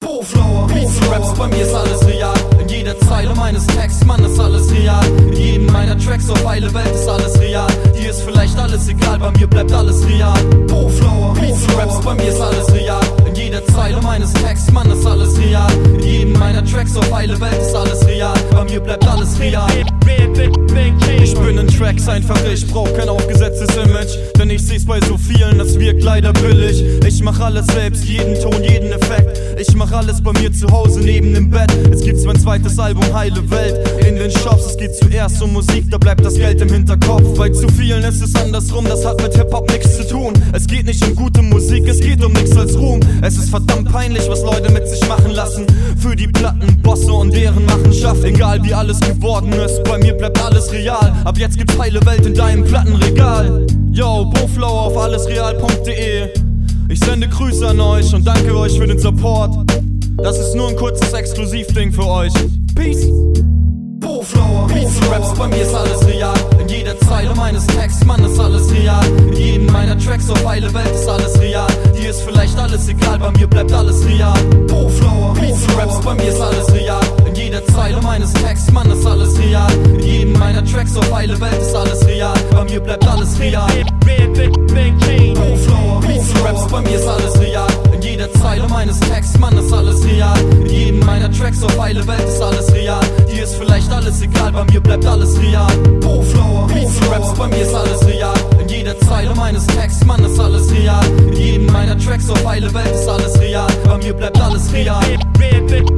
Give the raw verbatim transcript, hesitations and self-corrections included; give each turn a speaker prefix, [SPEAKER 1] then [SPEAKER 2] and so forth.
[SPEAKER 1] Boflower, Beats und Raps, bei mir ist alles real. In jeder Zeile meines Texts, Mann, ist alles real. In jedem meiner Tracks auf heile Welt ist alles real. Dir ist vielleicht alles egal, bei mir bleibt alles real. Boflower, Beats und Raps, bei mir ist alles real. In jeder Zeile meines Texts, Mann, ist alles real. In jedem meiner Tracks auf heile Welt ist alles real. Bei mir bleibt alles real. Ich bin in Tracks einfach, ich brauch kein aufgesetztes Image. Denn ich seh's bei so vielen, das wirkt leider billig. Ich mach alles selbst, jeden Ton, jeden Effekt. Ich mach alles bei mir zu Hause neben dem Bett. Jetzt gibt's mein zweites Album, heile Welt. In den Shops, es geht zuerst um Musik, da bleibt das Geld im Hinterkopf. Bei zu vielen ist es andersrum, das hat mit Hip-Hop nichts zu tun. Es geht nicht um gute Musik, es geht um nichts als Ruhm. Es ist verdammt peinlich, was Leute mit sich machen lassen. Für die Plattenbosse und deren Machenschaft. Egal wie alles geworden ist, bei mir bleibt alles real. Ab jetzt gibt's heile Welt in deinem Plattenregal. Yo, Boflower auf allesreal punkt de. Ich sende Grüße an euch und danke euch für den Support. Das ist nur ein kurzes Exklusivding für euch. Peace! Boflower, Beats und Raps, bei mir ist alles real. In jeder Zeile meines Texts, Mann, ist alles real. In jedem meiner Tracks auf heile Welt ist alles real. Dir ist vielleicht alles egal, bei mir bleibt alles real. Boflower, Beats und Raps, bei mir ist alles real. In jeder Zeile meines Texts, Mann, ist alles real. In jedem meiner Tracks auf heile Welt ist alles real. Bei mir bleibt alles real. Boflower, Beats und Raps, bei mir ist alles real. In jeder Zeile meines Texts, Mann, ist alles real. In jedem meiner Tracks auf heile Welt ist alles real. Dir ist vielleicht alles egal, bei mir bleibt alles real. Boflower, Beats und Raps, bei mir ist alles real. In jeder Zeile meines Texts, Mann, ist alles real. In jedem meiner Tracks auf heile Welt ist alles real. Bei mir bleibt alles real.